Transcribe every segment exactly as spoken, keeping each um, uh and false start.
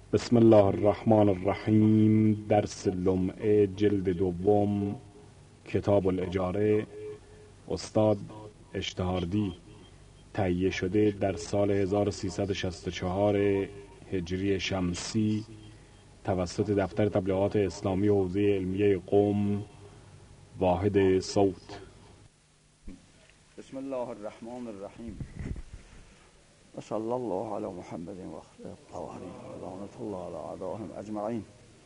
بسم الله الرحمن الرحیم. درس لمعه جلد دوم، کتاب الاجاره، استاد اشتهاردی، تهیه شده در سال هزار و سیصد و شصت و چهار هجری شمسی توسط دفتر تبلیغات اسلامی حوزه علمیه قم، واحد صوت. بسم الله الرحمن الرحیم. و صلی الله علی محمد و آله الطاهرین و لعنت الله علی اعدائهم اجمعین.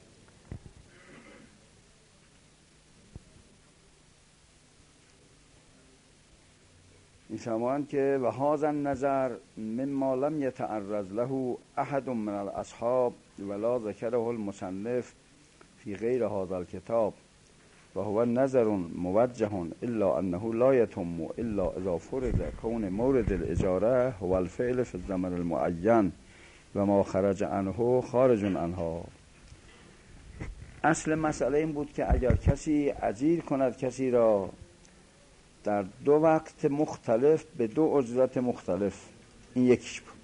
می‌فرمایند که و هذا النظر مما لم يتعرض له احد من الاصحاب ولا ذكره المصنف في غير هذا الكتاب و هو نظر موجه الا انه لا يتم الا اذا فرض كون مورد الاجاره هو الفعل في الزمن المعين و ما خرج عنه خارج عنها. اصل مسئله این بود که اگر کسی اجیر کند کسی را در دو وقت مختلف به دو اجرت مختلف، این یکیش بود.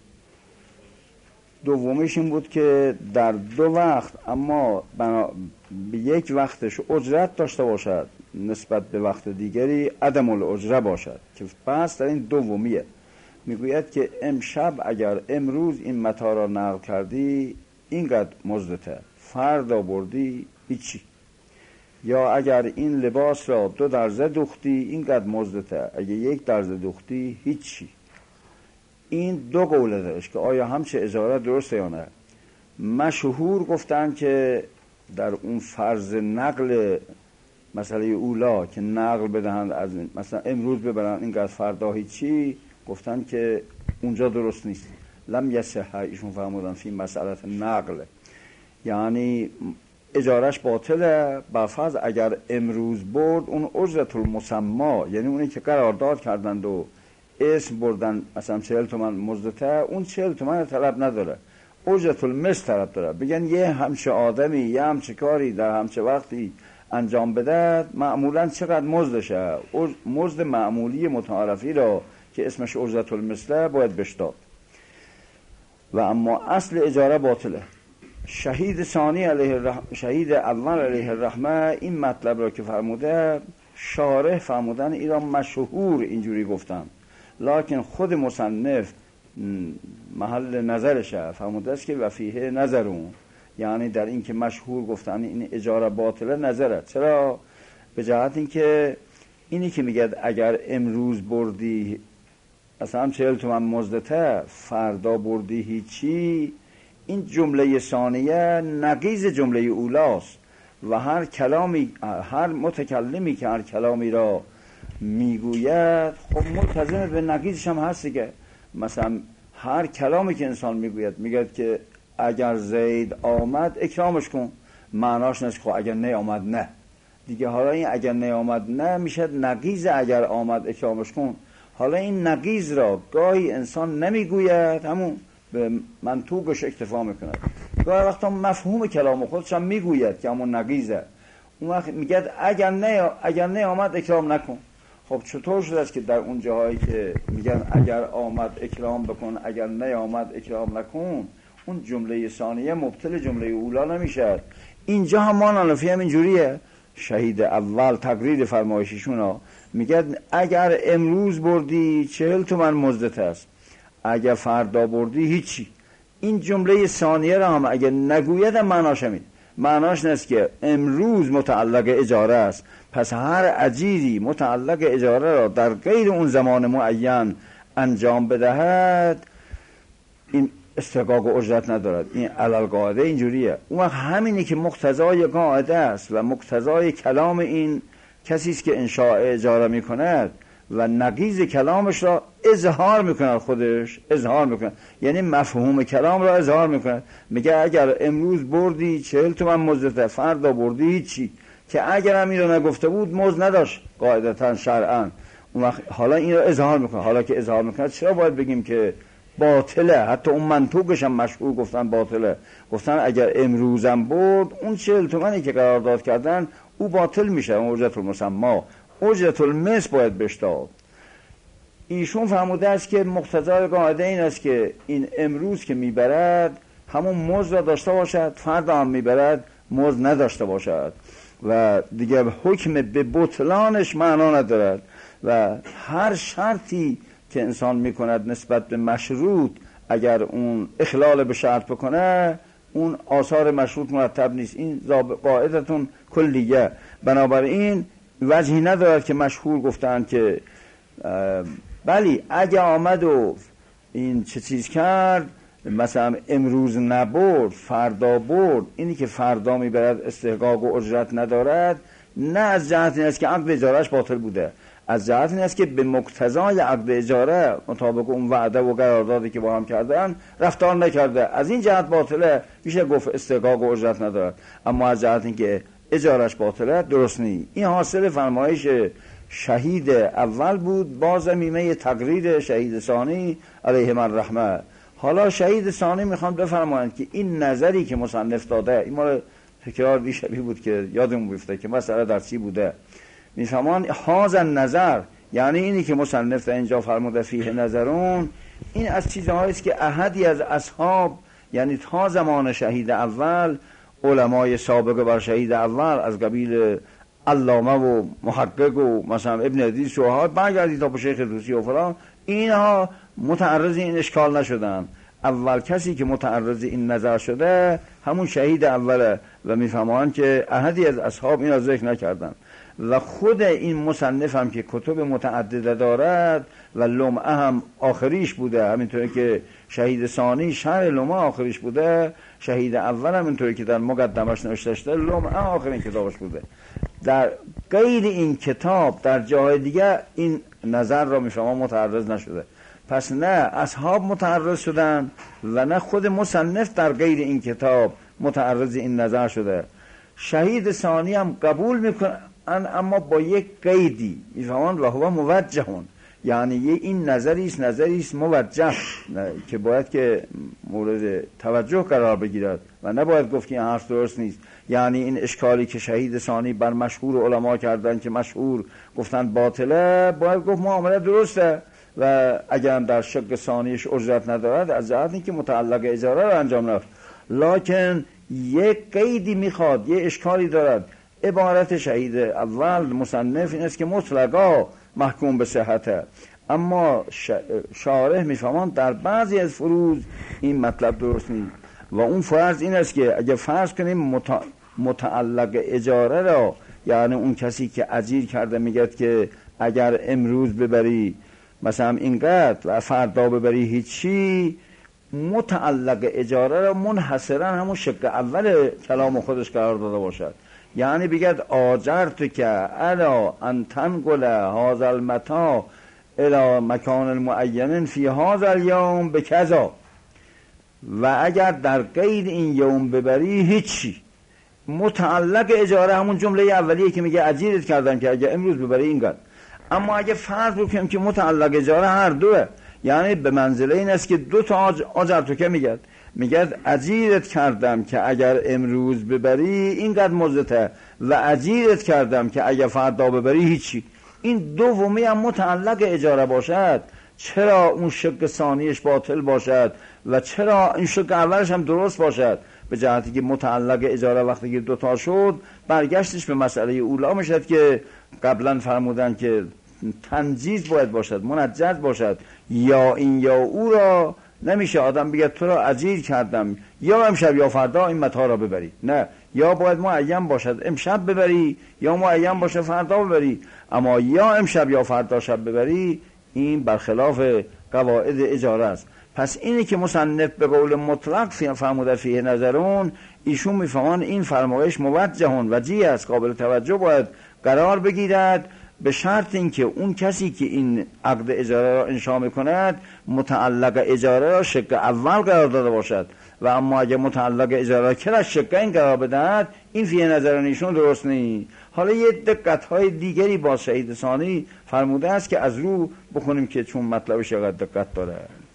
دومیش این بود که در دو وقت اما بنا... به یک وقتش اجرت داشته باشد، نسبت به وقت دیگری عدم الاجره باشد، که بحث در این دومیه. میگوید که امشب اگر امروز این متاع را نقل کردی اینقدر مزدته، فردا بردی هیچی. یا اگر این لباس را دو درزه دوختی اینقدر مزدته، اگه یک درزه دوختی هیچی. این دو قوله دارش که آیا همچه اجاره درسته یا نه. مشهور گفتن که در اون فرض نقل مسئله اولا که نقل بدهند از مثلا امروز ببرن اینقدر فردا هیچی، گفتن که اونجا درست نیست. لم یصح، ایشون فرمودن فی مسئله نقل، یعنی اجارش باطله با فرض اگر امروز برد اون اجرت المسما، یعنی اونی که قرارداد کردند و اسم بردن مثلا چهل تومن مزدته، اون چهل تومن طلب نداره، اجرت المثل طلب داره. بگن یه همچه آدمی یه همچه کاری در همچه وقتی انجام بده معمولا چقدر مزدشه، مزد معمولی متعارفی را که اسمش اجرت المثل باید بشتاد. و اما اصل اجاره باطله. شهید ثانی علیه الرحمه، شهید اول علیه الرحمه این مطلب را که فرموده، شارح فرمودن ایران مشهور اینجوری گفتن، لکن خود مصنف محل نظرشه فرموده است که وفیه نظرون، یعنی در این که مشهور گفتن این اجاره باطله نظره. چرا؟ به جهت این که اینی که میگه اگر امروز بردی مثلا چهل تومن مزدته فردا بردی هیچی، این جمله ثانیه نقیض جمله اولاست و هر کلامی، هر متکلمی که هر کلامی را میگوید خب ملتزم به نقیضش هم هست دیگه. مثلا هر کلامی که انسان میگوید، میگه که اگر زید آمد اکرامش کن، معناش نیست خب اگر نه آمد نه دیگه. حالا این اگر نه آمد نه میشه نقیض اگر آمد اکرامش کن. حالا این نقیض را گاهی انسان نمیگوید، همون به منطوقش اکتفا میکنه، گاهی وقتا مفهوم کلام خودش هم میگوید که همون نقیضه. اون وقت میگه اگر نه اگر نه آمد اکرام نکن. خب چطور شده است که در اون جاهایی که میگن اگر آمد اکرام بکن اگر نه آمد اکرام نکن، اون جمله ثانیه مبطل جمله اولا نمیشه؟ اینجا هم مانالفی هم اینجوریه. شهید اول تقریر فرمایششون میگه اگر امروز بردی چهل تومن مزدت است، اگر فردا بردی هیچی. این جمله ثانیه را هم اگر نگوید معناش همین، معناش نیست که امروز متعلق اجاره است، پس هر اجیری متعلق اجاره را در غیر اون زمان معین انجام بدهد این استحقاق و اجرت ندارد. این علل قاعده اینجوریه. اون وقت همینی که مقتضای قاعده است و مقتضای کلام این کسی است که انشاء اجاره میکند و نقیض کلامش را اظهار میکند، خودش اظهار میکند، یعنی مفهوم کلام را اظهار میکند. میگه اگر امروز بردی چهل تومن مزدته فردا بردی هیچی، که اگر هم این را نگفته بود مزد نداشت قاعدتا شرعا. اون وقت حالا این را اظهار میکنه. حالا که اظهار میکنه چرا باید بگیم که باطله؟ حتی اون منطوقش هم مشهور گفتن باطله. گفتن اگر امروزم برد اون چهل تومنی که قرارداد کردن او باطل میشه، اون اجرت المسما، اجرت المثل باید بشتاد. ایشون فرموده است که مقتضای قاعده این است که این امروز که میبرد همون مزد را داشته باشد، فردا هم میبرد مزد نداشته باشد و دیگه حکم به بطلانش معنا ندارد و هر شرطی که انسان میکند نسبت به مشروط اگر اون اخلال به شرط بکنه اون آثار مشروط مرتب نیست. این قاعدتون کلیه. بنابراین وجهی ندارد که مشهور گفتن که بلی اگه آمد و این چه چیز کرد مثلا امروز نبرد فردا برد، اینی که فردا میبرد استحقاق و اجرت ندارد، نه از جهت این است که عقد اجارهش باطل بوده، از جهت این است که به مقتضای عقد اجاره مطابق اون وعده و قراردادی که با هم کردن رفتار نکرده، از این جهت باطله، میشه گفت استحقاق و اجرت ندارد. اما از جهت این که اجارهش باطله درست نیست. این حاصل فرمایش شهید اول بود با ضمیمه تقریر شهید ثانی علیهم الرحمه. حالا شهید ثانی میخوان بفرمایند که این نظری که مصنف داده، این مال تکرار بی شبیه بود که یادمون بیفته که مسئله در چی بوده، میفهمان هذا نظر یعنی اینی که مصنف در اینجا فرموده فیه نظرون، این از چیزهایی است که احدی از اصحاب یعنی تا زمان شهید اول علمای سابق بر شهید اول از قبیل علامه و محقق و مثلا ابن حدیث و ها برگردید تا به شیخ طوسی و فلان، اینها متعرض این اشکال نشدن. اول کسی که متعرض این نظر شده همون شهید اوله و میفهمان که احدی از اصحاب این را ذکر نکردن و خود این مصنف هم که کتب متعدده دارد و لمعه هم آخریش بوده، همینطوری که شهید ثانی شرح لمعه آخریش بوده، شهید اول هم اینطوری که در مقدمش نوشته شده لمعه آخرین کتابش بوده. در غیر این کتاب در جای دیگه این نظر را میفهمان متعرض نشده. پس نه اصحاب متعرض شدن و نه خود مصنف در غیر این کتاب متعرض این نظر شده. شهید ثانی هم قبول میکنن اما با یک قیدی میفهمند و هو موجهون، یعنی این نظری است نظری است موجه که باید که مورد توجه قرار بگیرد و نباید گفت که این حرف درست نیست. یعنی این اشکالی که شهید ثانی بر مشهور علما کردن که مشهور گفتن باطله، باید گفت معامله درسته و اگر در شق ثانیش اجرت ندارد از جهت اینکه متعلق اجاره رو انجام نفت، لکن یک قیدی میخواد، یک اشکالی دارد. عبارت شهید اول مصنف این است که مطلقا محکوم به صحته، اما شارح میفهمان در بعضی از فروض این مطلب درست نیست و اون فرض این است که اگه فرض کنیم متعلق اجاره را، یعنی اون کسی که اجیر کرده میگه که اگر امروز ببری مثلا اینقدر و فردا ببری هیچی، متعلق اجاره را منحصرا همون شق اول کلام خودش قرار داده باشد. یعنی بگید آجرت که الا ان تنقل هذا المتاع الى مکان المعین فی هذا اليوم بکذا، و اگر در غیر این یوم ببری هیچی. متعلق اجاره همون جمله اولیه که میگه اجیرت کردن که اگر امروز ببری اینقدر. اما اگه فرض بکنیم که متعلق اجاره هر دوه، یعنی به منزله این است که دو تا آجر تو که میگه میگه اجیرت کردم که اگر امروز ببری اینقدر مزدته و اجیرت کردم که اگر فردا ببری هیچی. این دومی هم متعلق اجاره باشد، چرا اون شق ثانیش باطل باشد و چرا این شق اولش هم درست باشد؟ به جهتی که متعلق اجاره وقتی که دوتا شد برگشتش به مسئله اولا میشد که قبلا فرمودن که تنجیز باید باشد، منجز باشد، یا این یا او را نمیشه آدم بگه تو را اجیر کردم یا امشب یا فردا این متاع را ببری، نه، یا باید معین باشد امشب ببری یا معین باشه فردا ببری. اما یا امشب یا فردا شب ببری این برخلاف قواعد اجاره است. پس اینی که مصنف به قول مطلق فرموده فیه نظرون، ایشون میفهمان این فرمایش موجهون وجیه است، قابل توجه باید قرار بگیرد، به شرط اینکه اون کسی که این عقد اجاره را انشا میکند متعلق اجاره را شق اول قرار داده باشد و اما اگه متعلق اجاره را که را شق این قرار بدهد این فیه نظرون ایشون درست نیست. حالا یه دقت های دیگری با شهید ثانی فرموده است که از رو بخونیم که چون مطلبش چقدر دقت داره.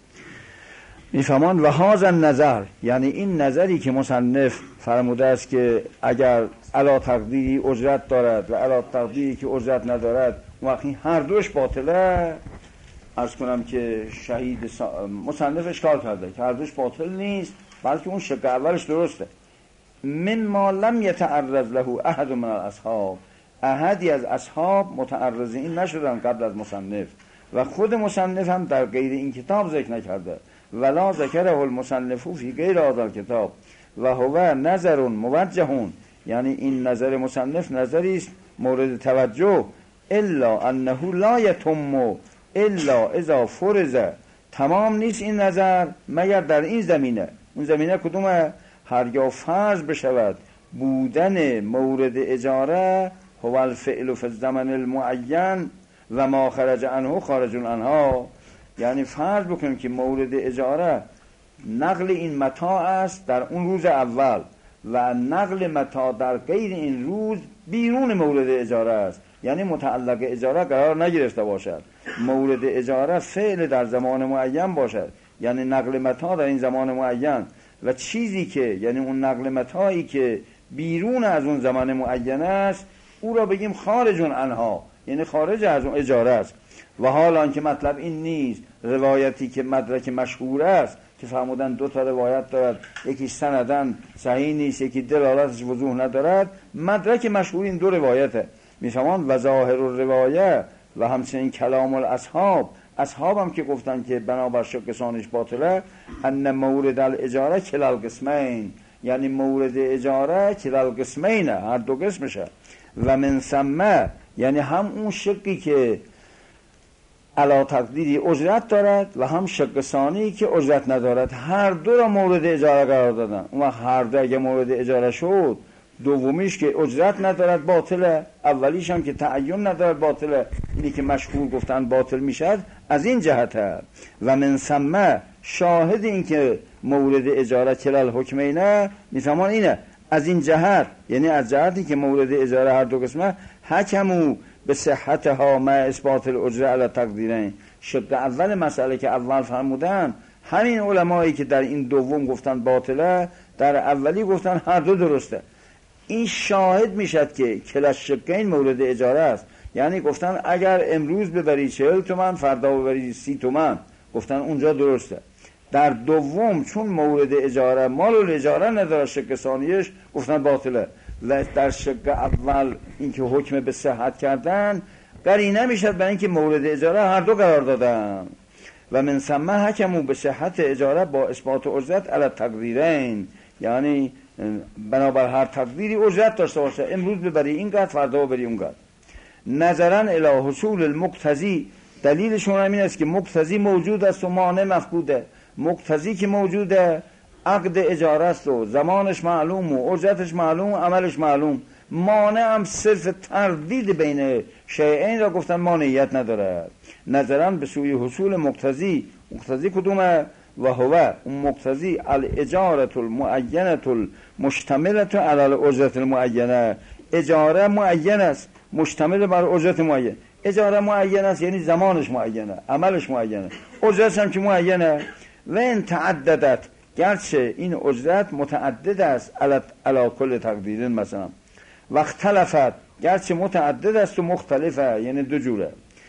میفهمان و هذا نظر یعنی این نظری که مصنف فرموده است که اگر علا تقدیری اجرت دارد و علا تقدیری که اجرت ندارد وقتی هر دوش باطله، عرض کنم که شهید سا... مصنف اشکال کرده که هر دوش باطل نیست بلکه اون شق اولش درسته. مما لم یتعرض له احد من الاصحاب، احدی از اصحاب متعرض این نشدن قبل از مصنف و خود مصنف هم در غیر این کتاب ذکر نکرده. ولا ذکره المصنف فی غیر هذا الکتاب و هو نظر موجه، یعنی این نظر مصنف نظری است مورد توجه. الا انه لا یتم الا اذا فرض، تمام نیست این نظر مگر در این زمینه. اون زمینه کدومه؟ هرگاه فرض بشود بودن مورد اجاره هو الفعل فی الزمن المعین و ما خرج عنه خارج عنها، یعنی فرض بکنیم که مورد اجاره نقل این متاع است در اون روز اول و نقل متاع در غیر این روز بیرون مورد اجاره است، یعنی متعلق اجاره قرار نگرفته باشد. مورد اجاره فعل در زمان معین باشد، یعنی نقل متاع در این زمان معین، و چیزی که یعنی اون نقل متاعی که بیرون از اون زمان معین است او را بگیم خارج عنها، یعنی خارج از اون اجاره است. و حالا که مطلب این نیست روایتی که مدرک مشهور است که فرمودن دو تا روایت دارد، یکی سندن صحیح نیست، یکی دلالتش وضوح ندارد، مدرک مشهور این دو روایته. میفهمان و ظاهر الروایه و همچنین کلام الاصحاب، اصحاب هم که گفتن که بنابر شک ثانیش باطله، ان مورد الاجاره کلال قسمین، یعنی مورد اجاره کلال قسمینه، هر دو قسمشه. و من ثم، یعنی هم اون شقی که علا تقدیری اجرت دارد و هم شق ثانی که اجرت ندارد، هر دو را مورد اجاره قرار دادن. اون هر دو اگه مورد اجاره شد، دومیش که اجرت ندارد باطله، اولیش هم که تعین ندارد باطله، اینی که مشهور گفتن باطل میشد از این جهته. و من ثم، شاهد این که مورد اجاره کلال حکمینه میفهمان اینه، از این جهت، یعنی از جهتی که مورد اجاره هر دو قسمه، حکمو به صحتها ما اثبات الاجره علی تقدیرین. شق اول مسئله که اول فرمودن، همین علمایی که در این دوم گفتن باطله، در اولی گفتن هر دو درسته. این شاهد میشد که کلاش شقین مورد اجاره است، یعنی گفتن اگر امروز ببری چهل تومن فردا ببری سی تومن، گفتن اونجا درسته. در دوم چون مورد اجاره مال و اجاره نداره شق ثانیش، گفتن باطله. و در شق اول اینکه حکم به صحت کردن قرینه میشد برای اینکه مورد اجاره هر دو قرار دادن. و من ثم حکمو به صحت اجاره با اثبات اجرت علی تقدیرین، یعنی بنابر هر تقدیری اجرت داشته باشه، امروز ببری اینقدر فردا ببری اونقدر. نظرا الی حصول المقتضی، دلیلشون همین است که مقتضی موجود است و مانع مفقوده. مقتضی که موجوده عقد اجاره است و زمانش معلوم و اجرتش معلوم و عملش معلوم، مانع هم صرف تردید بین شیئین را گفتن مانعیت نداره. نظرا به سوی حصول مقتضی، مقتضی کدومه؟ و هو اون مقتضی الاجاره المعینه المشتمله علی الاجره المعینه، اجاره معین است مشتمل بر اجرت معین. اجاره معین است یعنی زمانش معینه، عملش معینه، اجرتش هم که معینه. و این تعددت، گرچه این اجرت متعدد است علی کل تقدیرین مثلا، و اختلفت، گرچه متعدد است و مختلفه، یعنی دو جوره.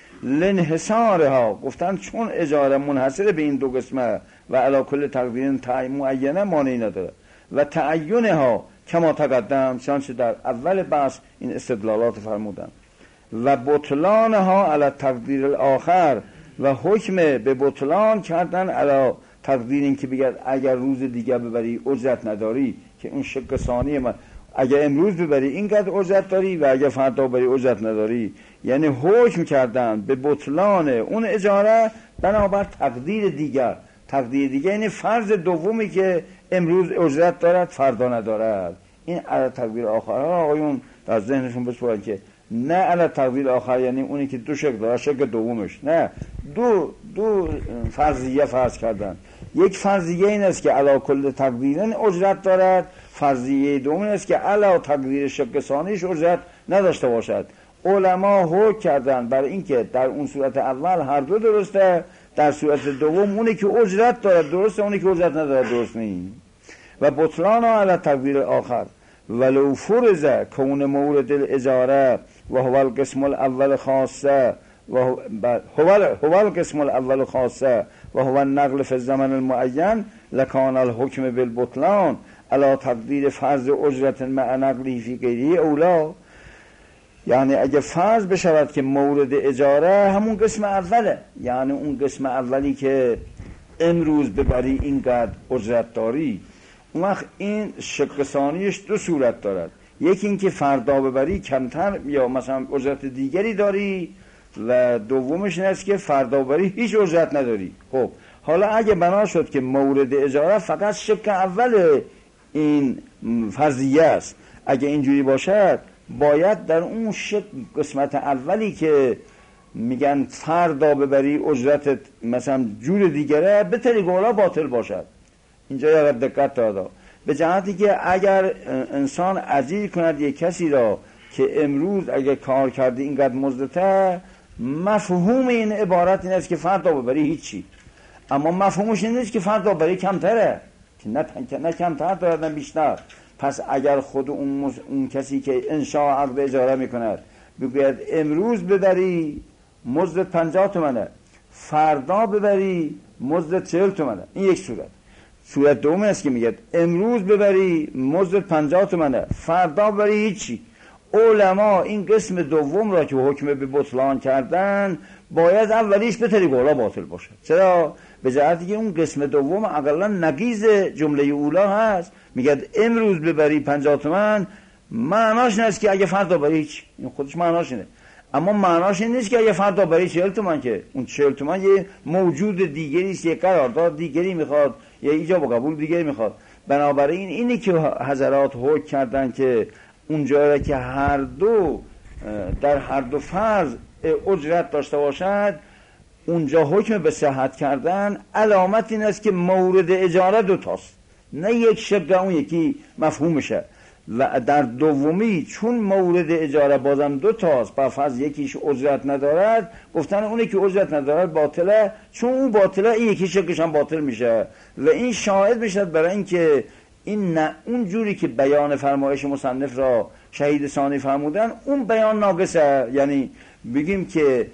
لانحصارها، گفتن چون اجاره منحصر به این دو قسمه و علی کل تقدیرین تعیین معینه مانعی نداره. و تعینها کما تقدم، چنانچه در اول بحث این استدلالات فرمودن. و بطلانها علی تقدیر الاخر، و حکم به بطلان کردن علی تقدیر این که بگرد اگر روز دیگه ببری اجرت نداری، که اون شق ثانی من اگر امروز ببری اینقدر اجرت داری و اگر فردا ببری اجرت نداری، یعنی حکم کردن به بطلان اون اجاره بنابر تقدیر دیگر. تقدیر دیگر یعنی فرض دومی که امروز اجرت دارد فردا ندارد. این علی تقدیر آخر ها آقایون در ذهنشون بسپارن که نه علی تقدیر آخر یعنی اونی که دو شکل داره، شکل دومش نه، دو دو فرضیه فرض کردن. یک فرضیه این است که علی کل تقدیرن اجرت دارد، فرضیه دوم این است که علی تقدیر شق ثانیش اجرت نداشته باشد. علما حکم کردن برای اینکه در اون صورت اول هر دو درسته، در صورت دوم اونی که اجرت دارد درسته، اونی که اجرت ندارد درست نیست. و بطلان علی تقدیر آخر ولو فرض کون مورد الاجاره و هو القسم الاول خاصه و هو هو القسم الاول خاصه و هو النقل فی الزمن المعین لکان الحکم بالبطلان علی تقدیر فرض اجرت مع نقلی فی غیره اولا. یعنی اگه فرض بشود که مورد اجاره همون قسم اوله، یعنی اون قسم اولی که امروز ببری اینقدر اجرت داری، اون وقت این شق ثانیش دو صورت دارد. یکی این که فردا ببری کمتر یا مثلا اجرت دیگری داری، و دومش این است که فردا ببری هیچ اجرت نداری. خب حالا اگه بنا شد که مورد اجاره فقط شق اول این فرضیه است، اگه اینجوری باشد باید در اون شق قسمت اولی که میگن فردا ببری اجرتت مثلا جور دیگره به طریق اولا باطل باشد. اینجا یه دقت دادا به جهتی که اگر انسان اجیر کند یک کسی را که امروز اگر کار کرده اینقدر مزدته، مفهوم این عبارت این است که فردا ببری هیچی، اما مفهومش این نیست که فردا ببری کمتره، که نه, نه کمتر دارد نه بیشتر. پس اگر خود اون, مز... اون کسی که انشاء عقد اجاره میکند بگوید امروز ببری مزد پنجاه تومنه، فردا ببری مزد چهل تومنه، این یک صورت. صورت دوم است که میگه امروز ببری مزد پنجاه تومنه، فردا ببری هیچی. علما این قسم دوم را که حکم به بطلان کردن باید اولیش به طریق اولا باطل باشه. چرا؟ به جهتی که اون قسم دوم اقلا نقیض جمله اولا هست. میگه امروز ببری پنجاه تومن، معناش نیست که اگه فردا ببری هیچ، این خودش معناش اینه. اما معناش این نیست که اگه فردا ببری چهل تومن، که اون چهل تومن یه موجود دیگری است، یه قرارداد دیگری میخواد، یه ایجاب و قبول دیگری میخواد. بنابراین اینی که حضرات حکم کردن که اونجا که هر دو در هر دو فرض اجرت داشته باشد، اونجا حکم به صحت کردن علامت این است که مورد اجاره دو تاست، نه یک شق اون یکی مفهومشه. و در دومی چون مورد اجاره بازم دو تاست، با فرض یکیش اجرت ندارد، گفتن اونی که اجرت ندارد باطله، چون اون باطله این یکی شقش هم باطل میشه. و این شاهد میشه برای اینکه این نه اون جوری که بیان فرمایش مصنف را شهید ثانی فرمودن اون بیان ناقصه. یعنی بگیم که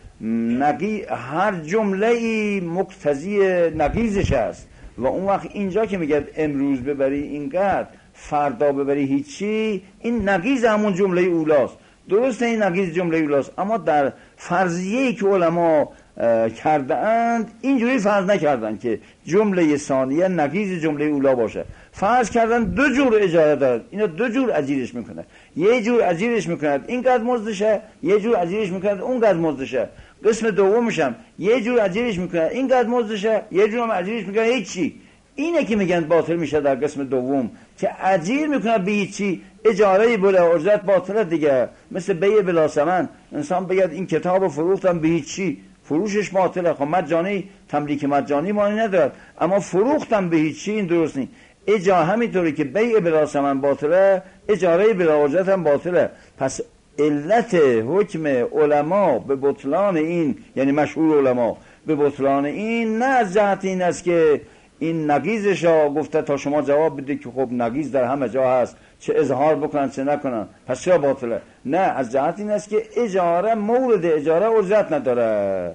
نقی هر جمله ای مقتضی نقیضش است، و اون وقت اینجا که میگه امروز ببری اینقدر فردا ببری هیچی، این نقیض همون جمله اولاست. درسته این نقیض جمله اولاست، اما در فرضیه‌ای که علما کرده اند اینجوری فرض نکردن که جمله ثانیه نقیض جمله اولا باشه. فرض کردن دو جور اجاره دارد، اینا دو جور اجیرش میکنه. یه جور اجیرش میکنه اینقدر مزدشه، یه جور اجیرش میکنه اونقدر مزدشه. قسم دومش هم یه جور اجیرش میکنه اینقدر مزدشه، یه جور هم اجیرش میکنه هیچی. اینه که میگن باطل میشه در قسم دوم، که اجیر میکنه به هیچی، اجاره بوده اجرت باطله دیگه. مثل بیع بلا ثمن، انسان بگه این کتابو فروختم به هیچی، فروشش باطله. خب مجانی تملیک مجانی معنی ندارد، اما فروختم به هیچی این درست نیست. اجاره همینطوری که بیع بلا ثمن باطله، اجاره بلا اجرت هم باطله. پس علت حکم علما به بطلان این، یعنی مشهور علما به بطلان این، نه از جهت این است که این نقیضش ها گفته تا شما جواب بده که خب نقیض در همه جا هست، چه اظهار بکنن چه نکنن پس چرا باطله. نه، از جهت این است که اجاره مورد اجاره اجرت نداره.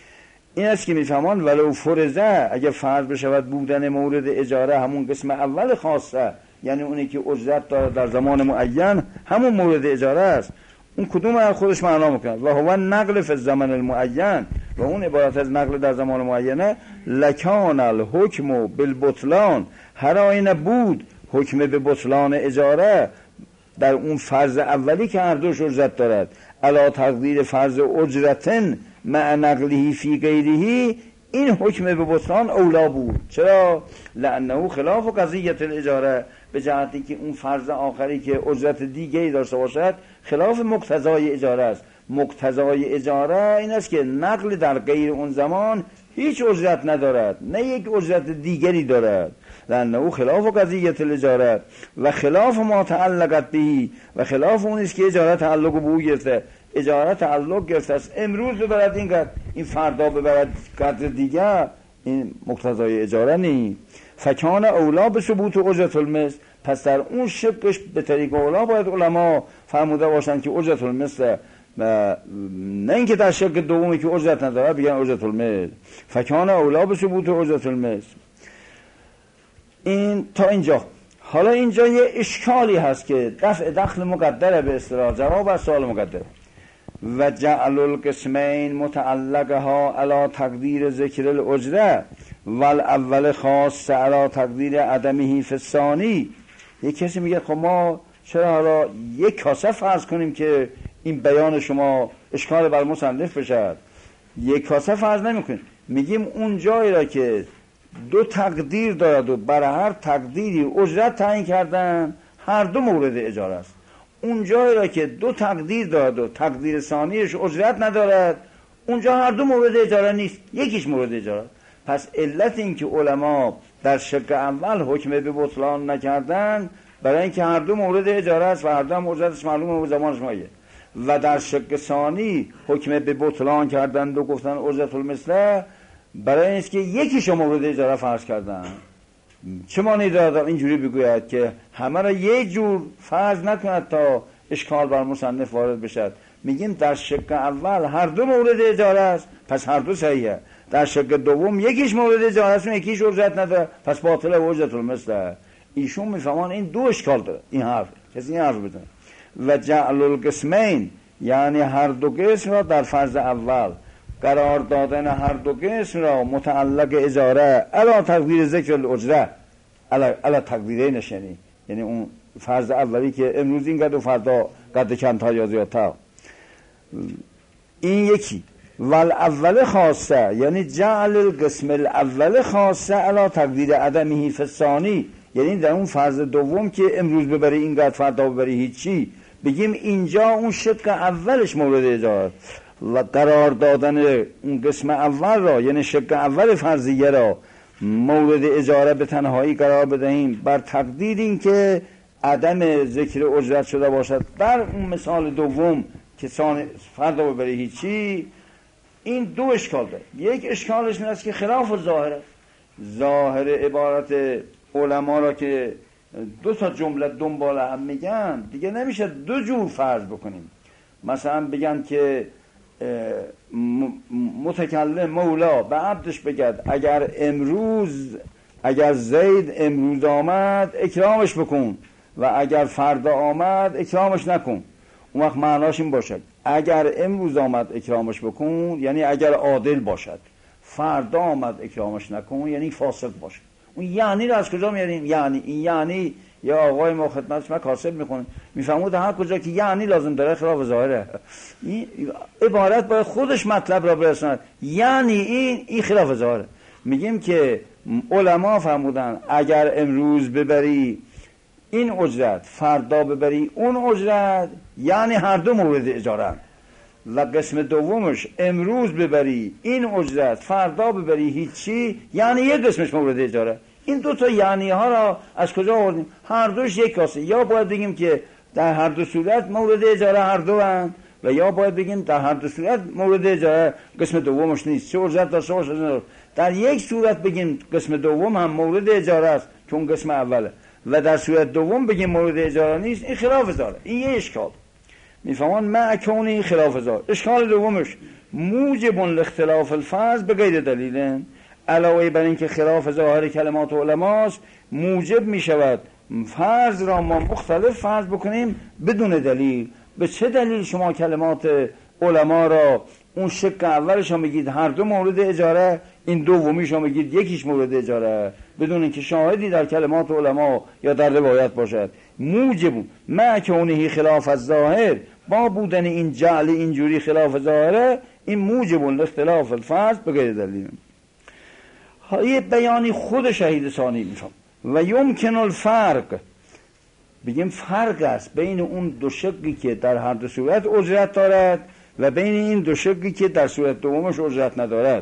این است که میفهمان ولو فرضه، اگر فرض بشود بودن مورد اجاره همون قسم اول خاصه، یعنی اونی که اجرت داره در زمان معین، همون مورد اجاره است. اون کدوم خودش معنا میکنه و هو نقل فی الزمن المعین، و اون عبارت از نقل در زمان معینه. لکان الحکم بالبطلان، هر آینه بود حکم به بطلان اجاره در اون فرض اولی که هر دوش اجرت دارد، علا تقدیر فرض اجرتن مع نقله فی غیره، این حکم به بطلان اولا بود. چرا؟ لانه خلاف قضیه الاجاره، به جهتی که اون فرض آخری که اجرت دیگری داشته باشد خلاف مقتضای اجاره است. مقتضای اجاره این است که نقل در غیر اون زمان هیچ اجرت ندارد، نه یک اجرت دیگری دارد. لانه خلاف قضیه الاجاره و خلاف ما تعلقت بهی، و خلاف اون است که اجاره تعلق به او گرفته. اجاره تعلق گرفته است امروز ببرد اینقدر، این فردا ببرد قدر دیگر، این مقتضای اجاره نیست. فکان اولا به ثبوت اجرت المثل، پس در اون شقش به طریق اولا باید علما فرموده باشند که اجرت المثل و نه اینکه در شق دومی که اجرت نداره بگن اجرت المثل، فکان اولا به ثبوت اجرت المثل. این تا اینجا. حالا اینجا یه اشکالی هست که دفع دخل مقدره به اصطلاح، جواب از سوال مقدره. و جعل القسمین متعلقها علی تقدیر ذکر الاجره والاول خاص علی تقدیر عدمه فی الثانی. یک کسی میگه خب ما چرا حالا یک کاسه فرض کنیم که این بیان شما اشکال بر مصنف بشه، یک کاسه فرض نمیکنیم. میگیم اون جایی را که دو تقدیر دارد و برای هر تقدیری اجرت تعیین کردن، هر دو مورد اجاره است. اون جایی را که دو تقدیر دارد و تقدیر ثانیش اجرت ندارد، اونجا هر دو مورد اجاره نیست، یکیش مورد اجاره. پس علت این که علما در شق اول حکم به بطلان نکردن برای اینکه هر دو مورد اجاره است و هر دو هم اجرتش معلومه و زمانش مایه. و در شق ثانی حکم به بطلان کردن و گفتن اجرت المثل برای اینکه که یکیش مورد اجاره فرض کردن. چه معنی داره اینجوری بگوید که همه را یک جور فرض نکند تا اشکال بر مصنف وارد بشد؟ میگیم در شق اول هر دو مورد اجاره است، پس هر دو صحیحه. در شق دوم یکیش مورد اجاره است و یکیش اجرت نداره، پس باطل و اجرت المثل. ایشون میفهمان این دو اشکال داره این حرف، کسی این حرف بزنه. و جعل القسمین یعنی هر دو قسم را در فرض اول قرار دادن هر دو قسم را متعلق اجاره علا تقدیر ذکر الاجره علا تقدیره نشنی، یعنی اون فرض اولی که امروز این قد و فردا قد کمتر یا زیادتر، این یکی. والاول خاصه یعنی جعل القسم الاول خاصه علا تقدیر عدمه فی الثانی، یعنی در اون فرض دوم که امروز ببری این قد فردا ببری هیچی، بگیم اینجا اون شق اولش مورد اجاره و قرار دادن اون قسم اول را یعنی شق اول فرضیه را مورد اجاره به تنهایی قرار بدهیم بر تقدیر این که عدم ذکر اجرت شده باشد. در اون مثال دوم که فردا ببری هیچی، این دو اشکال داره. یک اشکالش این است که خلاف ظاهره، ظاهر عبارت علما را که دو تا جمله دنبال هم میگن دیگه نمیشه دو جور فرض بکنیم. مثلا بگن که متکلم مولا به عبدش بگد اگر امروز اگر زید امروز آمد اکرامش بکن و اگر فردا آمد اکرامش نکن. اون وقت معناش این باشد اگر امروز آمد اکرامش بکن یعنی اگر عادل باشد، فردا آمد اکرامش نکن یعنی فاسق باشد. اون یعنی رو از کجا میاریم؟ یعنی این یعنی یا آقای ما خدمتش من کاسب میخونه میفهمود هر کجا که یعنی لازم داره خلاف ظاهره. این عبارت باید خودش مطلب را برساند، یعنی این این خلاف ظاهره. میگیم که علما فرمودن اگر امروز ببری این اجرت فردا ببری اون اجرت، یعنی هر دو مورد اجاره. و قسم دومش امروز ببری این اجرت فردا ببری هیچی، یعنی یک قسمش مورد اجاره. این دو تا یعنی ها را از کجا آوردیم؟ هر دوش یک کاسه. یا باید بگیم که در هر دو صورت مورد اجاره هر دو هستند و یا باید بگیم در هر دو صورت مورد اجاره قسم دومش نیست، چه اجرت داشته باشه. در یک صورت بگیم قسم دوم هم مورد اجاره است چون قسم اوله و در صورت دوم بگیم مورد اجاره نیست، این خلاف ظاهره. این یه اشکال میفهمان مع کونه خلاف ظاهر. اشکال دومش موجب لاختلاف الفرض به غیر دلیل، علاوه بر این که خلاف ظاهر کلمات علماست موجب می شود فرض را ما مختلف فرض بکنیم بدون دلیل. به چه دلیل شما کلمات علما را اون شق اولش هم بگید هر دو مورد اجاره، این دومیش هم بگید یکیش مورد اجاره، بدون اینکه شاهدی در کلمات علما یا در روایت باشد؟ موجب مع کونه خلاف الظاهر، با بودن این جعل اینجوری خلاف ظاهره، این موجب لاختلاف الفرض به غیر دلیل. یه بیانی خود شهید ثانی میفهم. و یمکن الفرق، بگیم فرق است بین اون دو شقی که در هر دو صورت اجرت دارد و بین این دو شقی که در صورت دومش اجرت ندارد.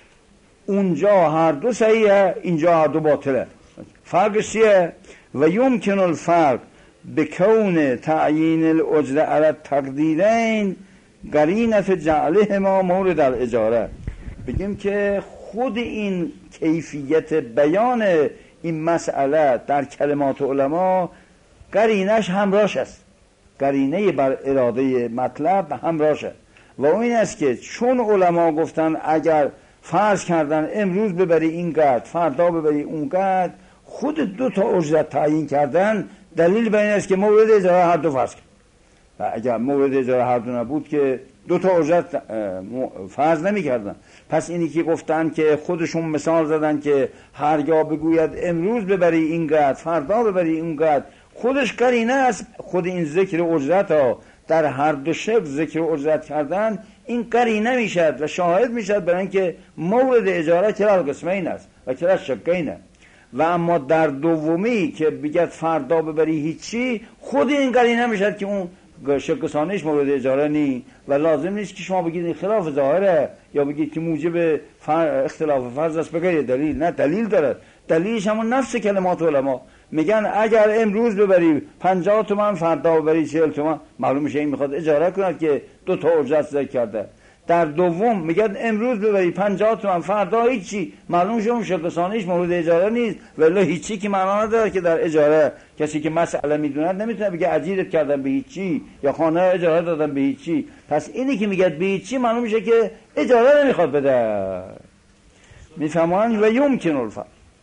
اونجا هر دو صحیحه، اینجا هر دو باطله. فرقش چیه؟ و یمکن الفرق بکون تعیین الاجره علی التقدیرین قرینه جعلهما مورد الاجاره. بگیم که خود این کیفیت بیان این مسئله در کلمات علما قرینش همراهش است. قرینه بر اراده مطلب همراه شد و اون این است که چون علما گفتن اگر فرض کردن امروز ببری این قدر فردا ببری اون قدر، خود دو تا اجرت تعیین کردن دلیل بر این است که مورد اجاره هر دو فرض کرد و اگر مورد اجاره هر دو نبود که دو تا اجرت فرض نمی کردن. پس اینی که گفتن که خودشون مثال زدن که هرگاه بگوید امروز ببری این قدر فردا ببری این قدر، خودش قرینه است. خود این ذکر اجرت ها در هر دو شکل ذکر اجرت کردن این قرینه میشد و شاهد میشد برای اینکه مورد اجاره کلا قسمین است و کلا شقین است. و اما در دومی که بگید فردا ببری هیچی، خود این قرینه میشد که اون شق ثانیش مورد اجاره نی و لازم نیست که شما بگید این خلاف ظاهره یا بگید که موجب اختلاف فرض است. بگید دلیل، نه دلیل داره. دلیلش همون نفس کلمات علما میگن اگر امروز ببری پنجاه تومن فردا ببری چهل تومن، معلوم میشه این میخواد اجاره کند که دو تا اجرت ذکر کرده. در دوم میگن امروز ببری پنجاه تومن فردا هیچی، معلوم میشه اون شق ثانیش مورد اجاره نیست ولی هیچی که معنا نداره که در اجاره کسی که مسئله میدوند نمیتونه بگه اجیرت کردن به هیچی یا خانه اجاره دادن به هیچی. پس اینی که میگه به هیچی معلوم میشه که اجاره نمیخواد بده. میفهمن و یمکن الفرق.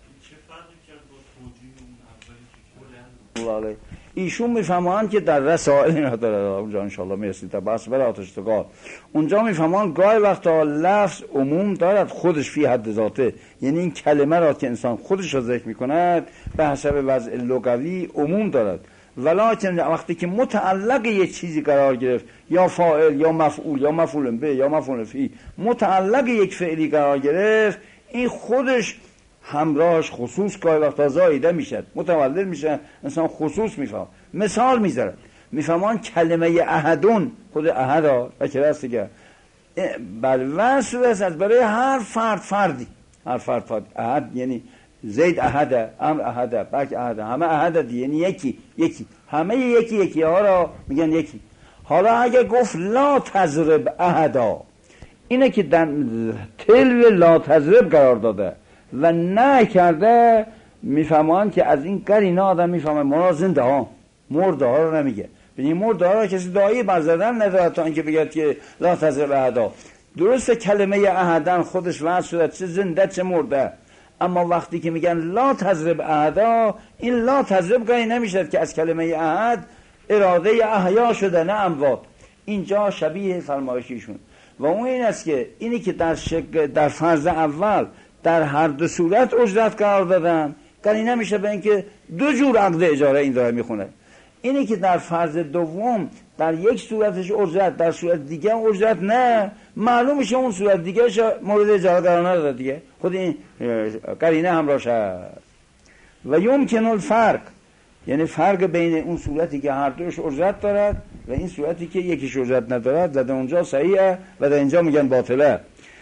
ایشون میفهمن که در رسائل اینا داره اونجا انشالله میرسید تا بحث بر آتش تقال اونجا میفهمن گاهی وقتا لفظ عموم دارد خودش فی حد ذاته، یعنی این کلمه را که انسان خودش را ذکر میکند به حسب وضع لغوی عموم دارد، ولکن وقتی که متعلق یک چیزی قرار گرفت یا فاعل یا مفعول یا مفعول به یا مفعول فی متعلق یک فعلی قرار گرفت، این خودش همراهش خصوص گاهی وقتا زایده میشد متولد میشه انسان خصوص میفهم. مثال میذاره میفهمان کلمه احدون خود احد ها و که رست دیگه بر وصف است برای هر فرد فردی هر فرد فرد احد یعنی زید احده امر احده بک احده همه احده دی یعنی یکی یکی همه یکی یکی ها را میگن یکی. حالا اگه گفت لا تضرب احدا اینه که در تلو لا تضرب قرار داده و نه کرده، میفهمان که از این قرینه آدم میفهمه مراد زنده ها مرده ها رو نمیگه. ببین مرده ها رو کسی دایی برزدن نداره تا اینکه بگه که لا تضرب احدا. درسته کلمه احدن خودش وضع شده چه زنده چه مرده، اما وقتی که میگن لا تضرب احدا این لا تضرب گاهی نمیشد که از کلمه احد اراده احیا شده نه اموات. اینجا شبیه فرمایشیشون و اون این است که اینی که در شک در فرض اول در هر دو صورت اجرت قرار دادن قرینه میشه به اینکه دو جور عقد اجاره این داره میخونه. اینی که در فرض دوم در یک صورتش اجرت در صورت دیگه اجرت نه، معلوم میشه اون صورت دیگه مورد اجاره قرار نداده دیگه، خود این قرینه همراه شد. و یمکن الفرق یعنی فرق بین اون صورتی که هر دوش اجرت دارد و این صورتی که یکیش اجرت ندارد، و در اونجا صحیحه و در اینجا میگن باطله.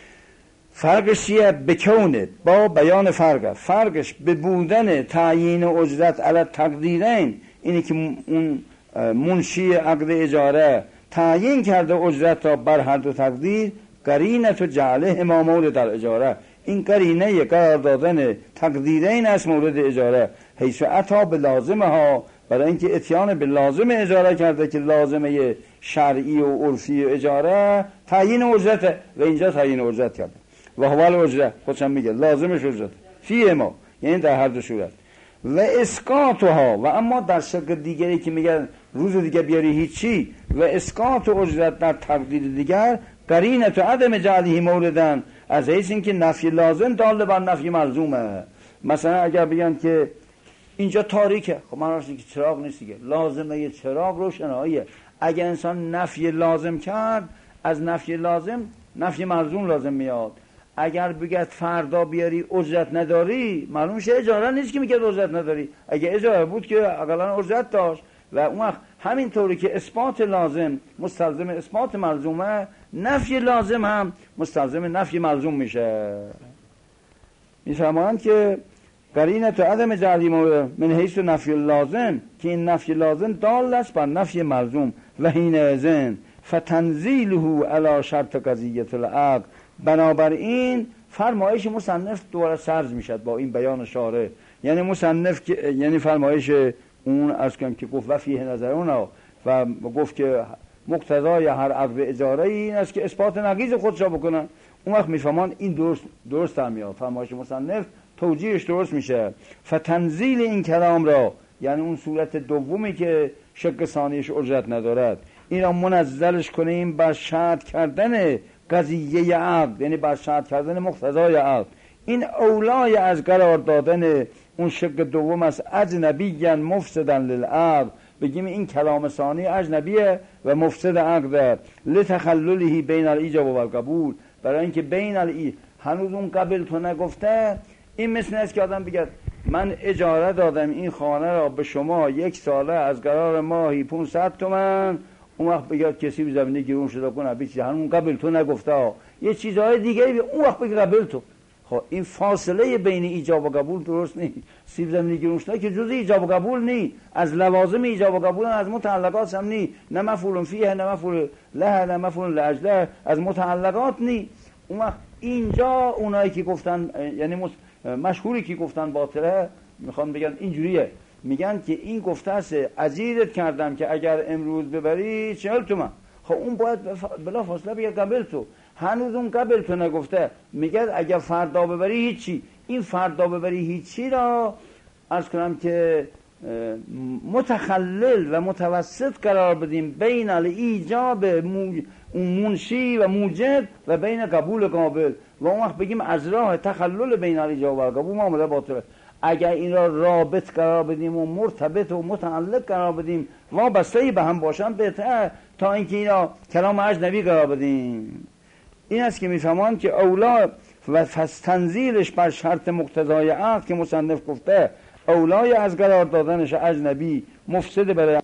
فرقش چیه؟ بکونه با بیان فرقه، فرقش به بودن تعیین اجرت علی تقدیرین، اینی که اون منشی عقد اجاره تعیین کرده اجرت را بر هر دو تقدیر، قرینه تو جعله امام مورد در اجاره، این قرینه قرار دادن تقدیرین است مورد اجاره، حیث عطا به لازمه ها، برای اینکه اتیان به لازم اجاره کرده که لازمه شرعی و عرفی اجاره تعیین اجرت و اینجا تعیین اجرت کرده و حوال اجرت خودشم میگه لازمش اجرت فی ما، یعنی در هر دو صورت. و اسقاطها و اما در شکل دیگری که میگن روز دیگه بیاری هیچی و اسقاط اجرت در تقدیر دیگر قرینه تو عدم جعله موردن، از حیث اینکه نفی لازم دال بر نفی ملزومه. مثلا اگر بگن که اینجا تاریکه، خب من راستین که چراغ نیست دیگه، لازمه یه چراغ روشناییه. اگر انسان نفی لازم کرد از نفی لازم نفی ملزوم لازم میاد. اگر بگید فردا بیاری اجرت نداری، معلوم شه اجاره نیست که میگه اجرت نداری، اگه اجاره بود که اقلا اجرت داشت. و اون وقت همین طوری که اثبات لازم مستلزم اثبات ملزومه، نفی لازم هم مستلزم نفی ملزوم میشه. میفهمند که قرینه تو عدم جعلی من حیث نفی لازم، که این نفی لازم دال است بر نفی ملزوم و حین اذن فتنزیله علی شرط قضیت العقد. بنابراین فرمایش مصنف دوباره سرز میشد با این بیان شارع، یعنی مصنف که یعنی فرمایش اون از کم که گفت و فیه نظر اونا و گفت که مقتضای هر عقد اجاره این است که اثبات نقیض خودش را بکنن. اون وقت میفهمان این درست درست هم میاد، فرمایش مصنف توجیهش درست میشه. فتنزیل این کلام را، یعنی اون صورت دومی که شق ثانیش اجرت ندارد، این را منزلش کنیم بر شرط کردن قضیه عقد، یعنی بر شرط کردن مقتضای عقد. این اولای از قرار دادن اون شق دوم از اجنبیًا مفسداً للعقد، بگیم این کلام ثانی اجنبیه و مفسد عقد، لتخلله بین الایجاب و القبول، برای اینکه بین الای هنوز اون قبل تو نگفته. این مثل است که آدم بگه من اجاره دادم این خانه را به شما یک ساله از قرار ماهی پانصد تومن، اون وقت بگه کسی به زمینه گرون شده کنه بیچی هنوز قبل تو نگفته، یه چیزهای دیگری اون وقت بگه قبل تو. خب این فاصله بین ایجاب و قبول درست نیست. سیب زمینی گرون شده که جزء ایجاب و قبول نیست، از لوازم ایجاب و قبول، از متعلقات هم نیست، نه مفعول فیه نه مفعول له نه مفعول لاجله، از متعلقات نیست. اون وقت اینجا اونایی که گفتن یعنی مشهوری که گفتن باطله میخوان بگن اینجوریه، میگن که این گفته است عزیزت کردم که اگر امروز ببری چهل تومن، خب اون باید بلا فاصله بگه قبل تو، هنوز اون قبل تو نگفته، میگه اگر فردا ببری هیچی. این فردا ببری هیچی را عرض کنم که متخلل و متوسط قرار بدیم بین الایجاب منشی و موجب و بین قبول قابل، و اون وقت بگیم از راه تخلل بین الایجاب و قبول معامله باطله. اگر این را رابط قرار بدیم و مرتبط و متعلق قرار بدیم وابسته به هم باشن بهتر تا اینکه اینا کلام اجنبی قرار بدیم. این است که میفهمان که اولا و تنزیلش بر شرط مقتضای عقد که مصنف گفته اولای از قرار دادنش اجنبی مفسد برای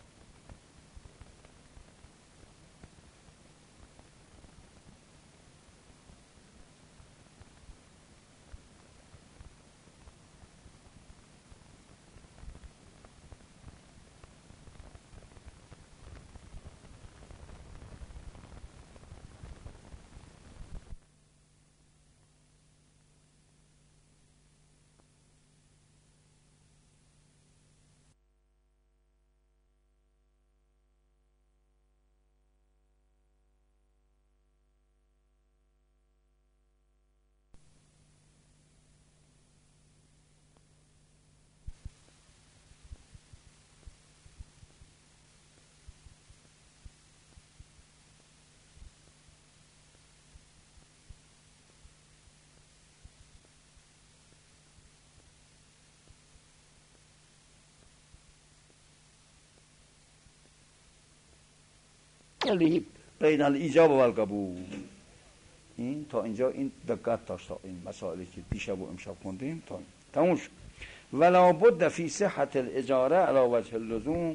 بین الایجاب و القبول. این تا اینجا این دقت داشت این مسائلی که دیشب و امشب خوندیم تا تموم شد. ولا بد فی صحت الاجاره علی وجه اللزوم.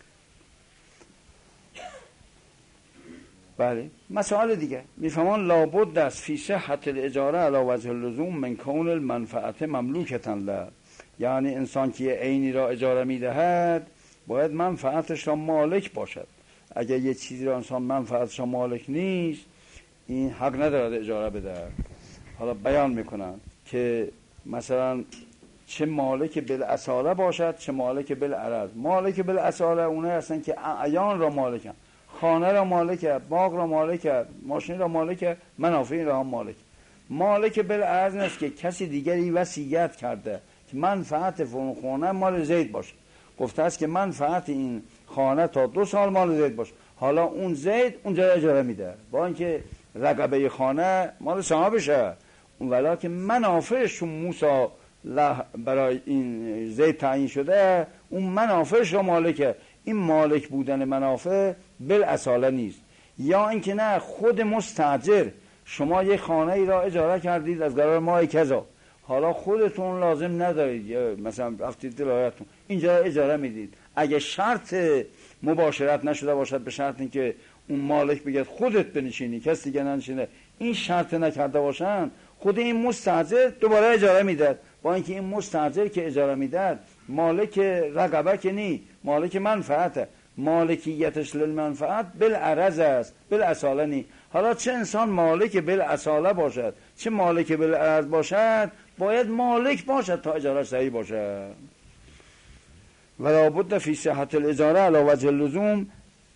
بله مسائل دیگه میفهمان لابد است فی صحت الاجاره علی وجه اللزوم من کون المنفعت مملوکتا له، یعنی انسان که عینی را اجاره میدهد باید منفعتش را مالک باشد. اگر یه چیزی را انسان منفعتش را مالک نیست این حق ندارد اجاره بده. حالا بیان میکنن که مثلا چه مالک بالاصاله باشد چه مالک بالعرض. مالک بالاصاله اونه هستن که اعیان را مالکن، خانه را مالکه، باغ را مالکه، ماشین را مالکه، منافع را هم مالک. مالک بالعرض است که کسی دیگری وصیت کرده که منفعت فلان خانه مال زید باشه، گفته است که منفعت این خانه تا دو سال مال زید باشه. حالا اون زید اونجا اجاره میده با اینکه رقبه خانه مال صاحبشه، ولی که منافعش چون موسی برای این زید تعیین شده اون منافعش را مالکه. این مالک بودن منافع بالاصاله نیست. یا اینکه نه خود مستاجر شما یک خانه ای را اجاره کردید از قرار ماه کذا، حالا خودتون لازم ندارید مثلا رفتید دلایتون اینجا اجاره میدید، اگه شرط مباشرت نشده باشد به شرط اینکه اون مالک بگه خودت بنشینی کسی دیگه ننشینه، این شرط نکرده باشن خود این مستاجر دوباره اجاره میداد. با اینکه این مستاجر که اجاره میداد مالک رقبه که نی، مالک منفعته، مالکیتش للمنفعت بالعرض است بالاصاله نی. حالا چه انسان مالک بالاصاله باشد چه مالک بالعرض باشد باید مالک باشد تا اجاره صحیح باشد. ولا بد فی صحت الاجاره علی وجه اللزوم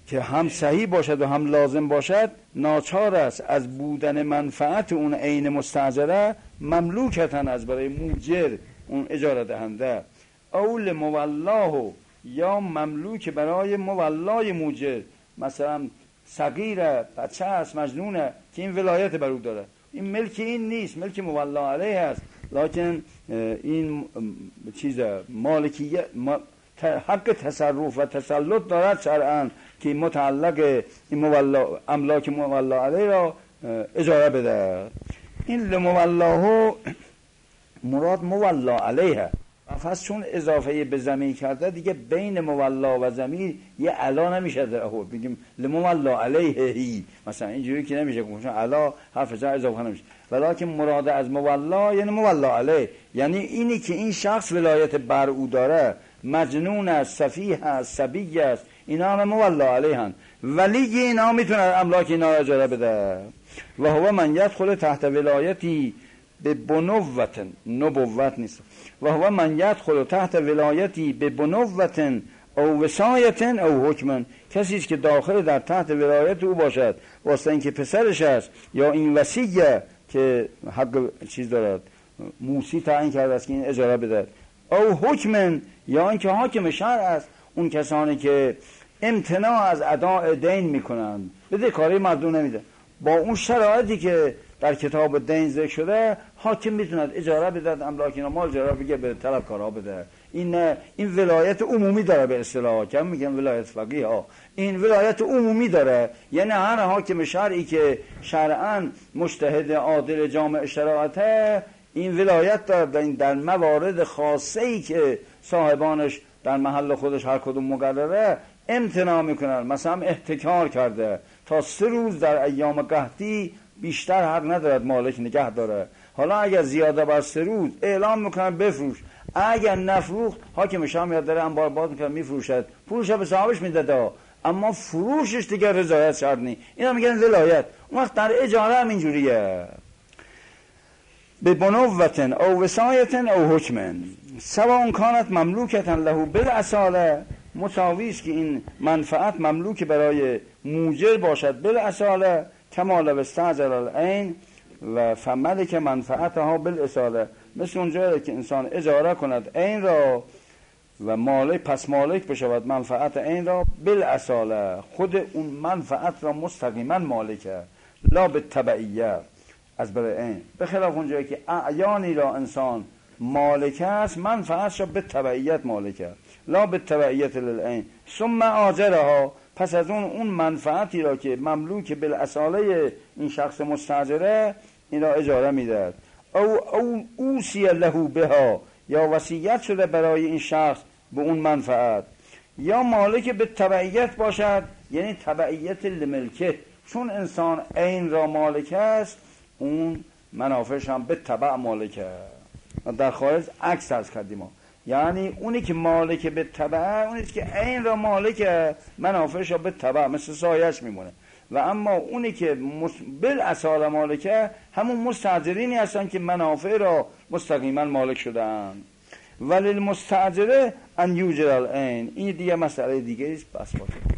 که هم صحیح باشد و هم لازم باشد، ناچار است از بودن منفعت اون عین مستاجره مملوکتن از برای موجر اون اجاره دهنده، اول مولاه یا مملوک برای مولای موجر. مثلا صغیره، بچه است، مجنونه که این ولایت بر او داره، این ملک این نیست، ملک مولا علیه است، لکن این چیز مالکیت حق تصرف و تسلط دارد شرعاً که متعلق این مولا املاک مولا علیه را اجاره بده. این لمولاه مراد مولا علیه، پس چون اضافه به ضمیر کرده دیگه بین مولا و ضمیر یه علا نمیشه در اهور بگیم لمولا علیه، مثلا اینجوری که نمیشه چون علا حرف جر اضافه نمیشه، ولیکن مراد از مولا یعنی مولا علیه، یعنی اینی که این شخص ولایت بر او داره، مجنون است، سفیه است، صبی است، اینا همه مولا علیه هن، ولی اینا میتونه املاک اینا را اجاره بده. و هو من یدخل تحت ولایتی به بنوتن، نبوت نیست، و هو من یدخل تحت ولایتی به بنوتن او وصایتن او حکمن، کسی است که داخل در تحت ولایت او باشد واسه اینکه پسرش است، یا این وصیه که حق چیز دارد، موسی تعیین کرده است که این اجاره بده، او حکمن یا اینکه حاکم شرع است، اون کسانی که امتناع از اداء دین میکنند، بده کاری مردم نمیده، با اون شرایطی که در کتاب دین ذکر شده، حاکم میتوند اجاره بده، املاک اینا مال اجاره بگه به طلبکارا بده. این این ولایت عمومی داره، به اصطلاح کم میگن ولایت فقیه ها، این ولایت عمومی داره، یعنی هر حاکم شرعی که شرعاً مجتهد عادل جامع شرایطه این ولایت داره در موارد خاصه ای که صاحبانش در محل خودش هر کدوم مقرره امتناع میکنن. مثلا احتکار کرده تا سه روز در ایام قحطی بیشتر حق ندارد مالک نگه داره، حالا اگر زیاده بر سه روز اعلام میکنن بفروش، اگر نفروخت حاکم شام یاد داره انبار باز میکنه میفروشد، پولش به صاحبش میداده، اما فروشش دیگه رضایت شرط نی، اینا میگن ولایت. اون وقت در اجاره هم اینجوریه، به بنوتن او وصایتن او حکمن سواء کانت مملوکتن له بالاصاله، مساوی است که این منفعت مملوک برای موجر باشد بالاصاله، کما لو استاجر العین و فملک منفعتها بالاصاله، مثل اونجایی که انسان اجاره کند عین را و مالک پس مالک بشود منفعت عین را بالاصاله، خود اون منفعت را مستقیما مالکه، لا به تبعیه از برای عین، به خلاف اونجایی که اعیانی را انسان مالک است منفعتش را به تبعیت مالکه، لا به تبعیت للعین، ثم آجرها، پس از اون اون منفعتی را که مملوک بالاصاله این شخص مستاجره این را اجاره میدهد، او او اوصی له بها، یا وصیت شده برای این شخص به اون منفعت، یا مالک به تبعیت باشد، یعنی تبعیت لملکه، چون انسان عین را مالک است اون منافعش هم به تبع مالکه. در خارج عکس عرض کردیم ما، یعنی اونی که مالک به تبع اونی که عین را مالک منافعش را به تبع مثل سایش میمونه، و اما اونی که بالاصاله مالکه همون مستاجرینی هستن که منافع را مستقیما مالک شدن. ولی المستاجره ان یوجر العین، این دیگه مسئله دیگه است. بس باشه.